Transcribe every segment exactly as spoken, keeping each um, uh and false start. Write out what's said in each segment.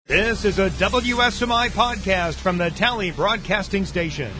This is a W S M I podcast from the Tally Broadcasting Station.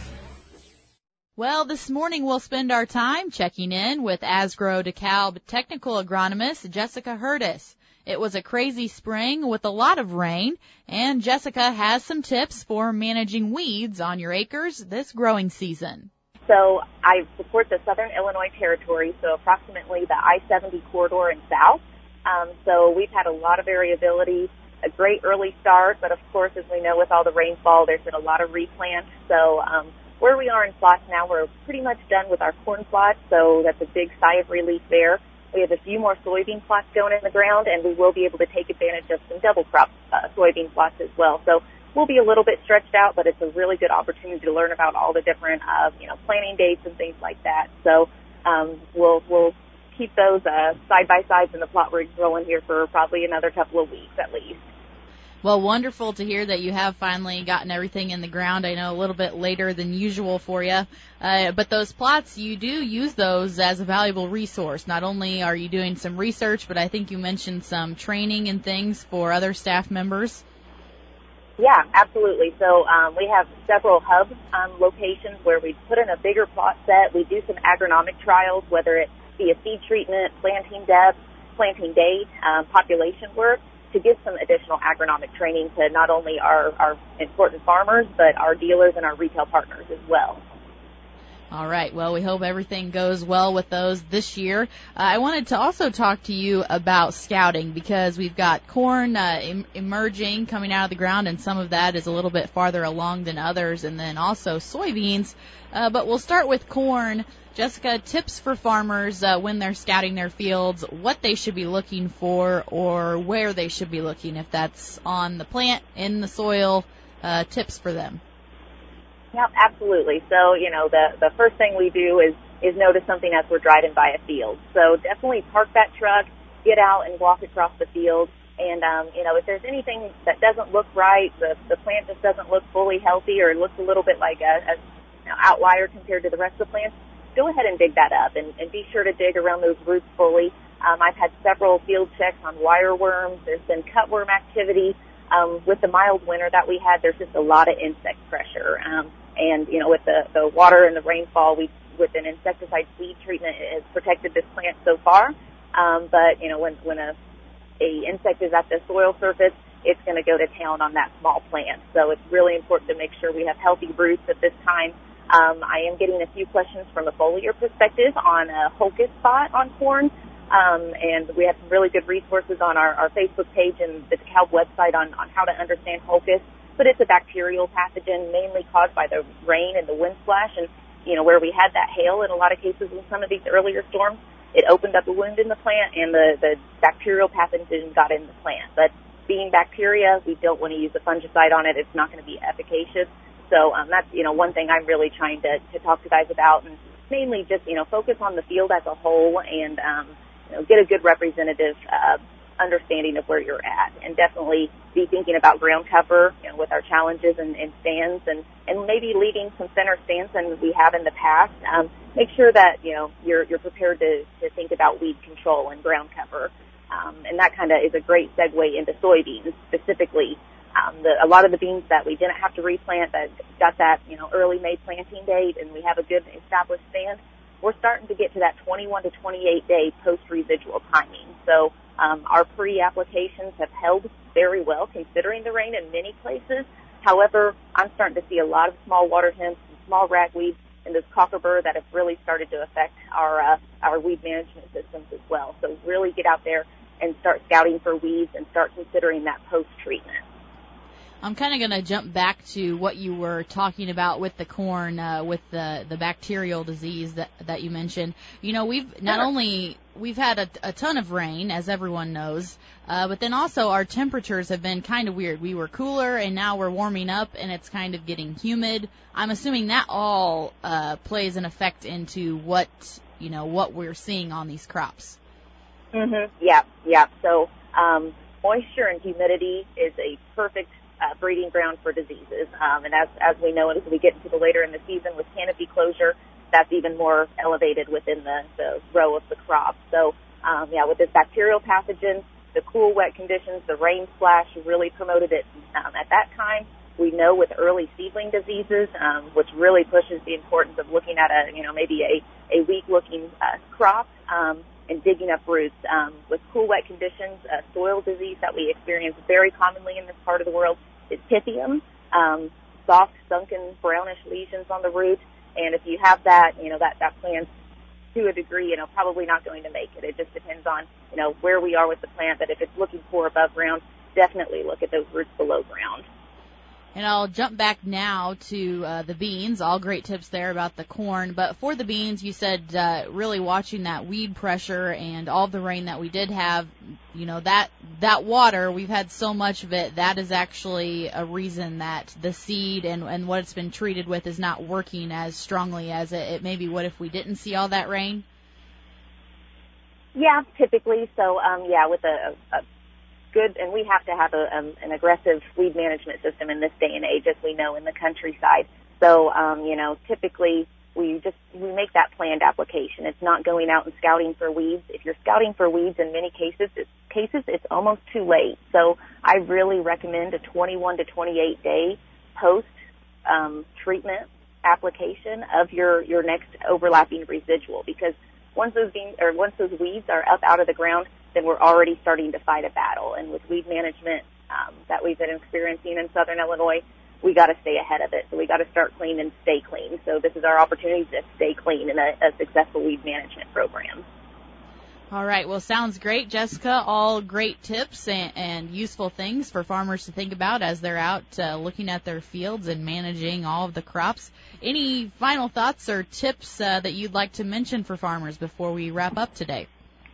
Well, this morning we'll spend our time checking in with Asgrow DeKalb technical agronomist Jessica Hurtis. It was a crazy spring with a lot of rain, and Jessica has some tips for managing weeds on your acres this growing season. So I support the Southern Illinois Territory, so approximately the I seventy corridor and south. Um, so we've had a lot of variability, a great early start, but of course, as we know, with all the rainfall, there's been a lot of replant. So um, where we are in plots now, we're pretty much done with our corn plots, so that's a big sigh of relief there. We have a few more soybean plots going in the ground, and we will be able to take advantage of some double crop uh, soybean plots as well. So we'll be a little bit stretched out, but it's a really good opportunity to learn about all the different, uh, you know, planting dates and things like that. So um, we'll we'll keep those uh, side by sides in the plot we're growing here for probably another couple of weeks at least. Well, wonderful to hear that you have finally gotten everything in the ground. I know a little bit later than usual for you. Uh, but those plots, you do use those as a valuable resource. Not only are you doing some research, but I think you mentioned some training and things for other staff members. Yeah, absolutely. So um, we have several hub um, locations where we put in a bigger plot set. We do some agronomic trials, whether it be a seed treatment, planting depth, planting date, um, population work, to give some additional agronomic training to not only our, our important farmers, but our dealers and our retail partners as well. All right. Well, we hope everything goes well with those this year. Uh, I wanted to also talk to you about scouting because we've got corn uh, em- emerging, coming out of the ground, and some of that is a little bit farther along than others, and then also soybeans. Uh, but we'll start with corn. Jessica, tips for farmers uh, when they're scouting their fields, what they should be looking for or where they should be looking, if that's on the plant, in the soil, uh, tips for them. Yeah, absolutely. So, you know, the, the first thing we do is, is notice something as we're driving by a field. So definitely park that truck, get out and walk across the field. And, um, you know, if there's anything that doesn't look right, the, the plant just doesn't look fully healthy or looks a little bit like a, a you know, outlier compared to the rest of the plants, go ahead and dig that up and, and be sure to dig around those roots fully. Um, I've had several field checks on wireworms. There's been cutworm activity. Um, with the mild winter that we had, there's just a lot of insect pressure. Um, and, you know, with the, the water and the rainfall, we, with an insecticide seed treatment, it has protected this plant so far. Um, but, you know, when, when a, a insect is at the soil surface, it's going to go to town on that small plant. So it's really important to make sure we have healthy roots at this time. Um, I am getting a few questions from a foliar perspective on a Holcus spot on corn. Um, and we have some really good resources on our, our Facebook page and the DeKalb website on, on how to understand Holcus. But it's a bacterial pathogen mainly caused by the rain and the wind splash. And, you know, where we had that hail in a lot of cases in some of these earlier storms, it opened up a wound in the plant and the, the bacterial pathogen got in the plant. But being bacteria, we don't want to use a fungicide on it. It's not going to be efficacious. So um, that's, you know, one thing I'm really trying to, to talk to guys about, and mainly just, you know, focus on the field as a whole and, um, you know, get a good representative uh, understanding of where you're at, and definitely be thinking about ground cover, you know, with our challenges and, and stands, and, and maybe leaving some thinner stands than we have in the past. Um, make sure that, you know, you're, you're prepared to, to think about weed control and ground cover. Um, and that kind of is a great segue into soybeans specifically. Um, the, a lot of the beans that we didn't have to replant that got that, you know, early May planting date, and we have a good established stand, we're starting to get to that twenty-one to twenty-eight day post-residual timing. So um, our pre-applications have held very well considering the rain in many places. However, I'm starting to see a lot of small water hemps and small ragweeds and this cockerburr that have really started to affect our uh, our weed management systems as well. So really get out there and start scouting for weeds and start considering that post-treatment. I'm kind of going to jump back to what you were talking about with the corn, uh, with the, the bacterial disease that, that you mentioned. You know, we've not sure. only, we've had a, a ton of rain, as everyone knows, uh, but then also our temperatures have been kind of weird. We were cooler and now we're warming up and it's kind of getting humid. I'm assuming that all uh, plays an effect into what, you know, what we're seeing on these crops. Mm-hmm. Yeah, yeah. So um, moisture and humidity is a perfect Uh, breeding ground for diseases. Um, and as, as we know, as we get into the later in the season with canopy closure, that's even more elevated within the, the row of the crop. So, um, yeah, with this bacterial pathogen, the cool, wet conditions, the rain splash really promoted it um, at that time. We know with early seedling diseases, um, which really pushes the importance of looking at a, you know, maybe a, a weak-looking uh, crop um, and digging up roots. Um, with cool, wet conditions, a soil disease that we experience very commonly in this part of the world is Pythium, um, soft, sunken, brownish lesions on the root. And if you have that, you know, that, that plant's to a degree, you know, probably not going to make it. It just depends on, you know, where we are with the plant. But if it's looking for above ground, definitely look at those roots below ground. And I'll jump back now to uh, the beans. All great tips there about the corn. But for the beans, you said uh, really watching that weed pressure and all the rain that we did have, you know, that that water, we've had so much of it, that is actually a reason that the seed and, and what it's been treated with is not working as strongly as it, it maybe would if we didn't see all that rain? Yeah, typically. So, um, yeah, with a, a good, and we have to have a, um, an aggressive weed management system in this day and age, as we know in the countryside. So, um, you know, typically we just, we make that planned application. It's not going out and scouting for weeds. If you're scouting for weeds, in many cases, it's, cases, it's almost too late. So I really recommend a twenty-one to twenty-eight day post, um, treatment application of your, your next overlapping residual, because once those beans, or once those weeds are up out of the ground, then we're already starting to fight a battle. And with weed management um, that we've been experiencing in Southern Illinois, we got to stay ahead of it. So we got to start clean and stay clean. So this is our opportunity to stay clean in a, a successful weed management program. All right. Well, sounds great, Jessica. All great tips and, and useful things for farmers to think about as they're out uh, looking at their fields and managing all of the crops. Any final thoughts or tips uh, that you'd like to mention for farmers before we wrap up today?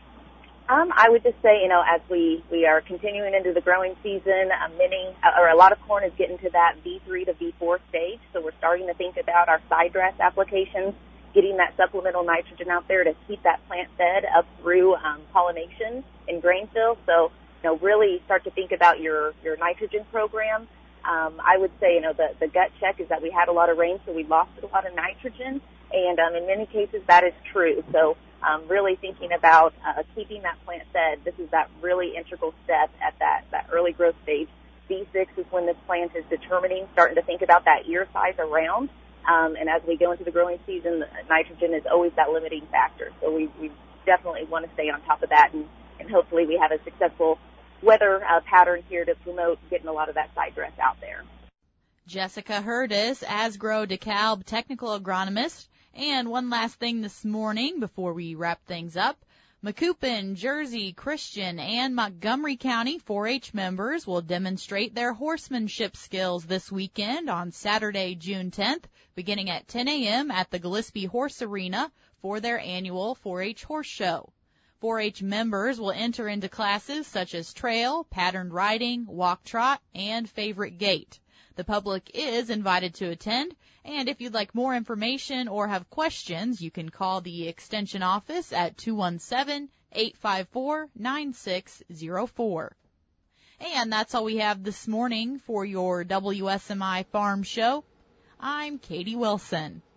Um, I would just say, you know, as we, we are continuing into the growing season, uh, many, uh, or a lot of corn is getting to that V three to V four stage. So we're starting to think about our side dress applications, getting that supplemental nitrogen out there to keep that plant fed up through um, pollination and grain fill. So, you know, really start to think about your, your nitrogen program. Um, I would say, you know, the, the gut check is that we had a lot of rain, so we lost a lot of nitrogen. And um, in many cases, that is true. So um, really thinking about uh, keeping that plant fed, this is that really integral step at that, that early growth stage. V six is when this plant is determining, starting to think about that ear size around. Um, and as we go into the growing season, nitrogen is always that limiting factor. So we, we definitely want to stay on top of that, and, and hopefully we have a successful weather uh, pattern here to promote getting a lot of that side dress out there. Jessica Hurtis, Asgrow DeKalb technical agronomist. And one last thing this morning before we wrap things up. Macoupin, Jersey, Christian, and Montgomery County four H members will demonstrate their horsemanship skills this weekend on Saturday, June tenth, beginning at ten a.m. at the Gillespie Horse Arena for their annual four H Horse Show. four H members will enter into classes such as trail, patterned riding, walk trot, and favorite gait. The public is invited to attend, and if you'd like more information or have questions, you can call the Extension office at two one seven, eight five four, nine six zero four. And that's all we have this morning for your W S M I Farm Show. I'm Katie Wilson.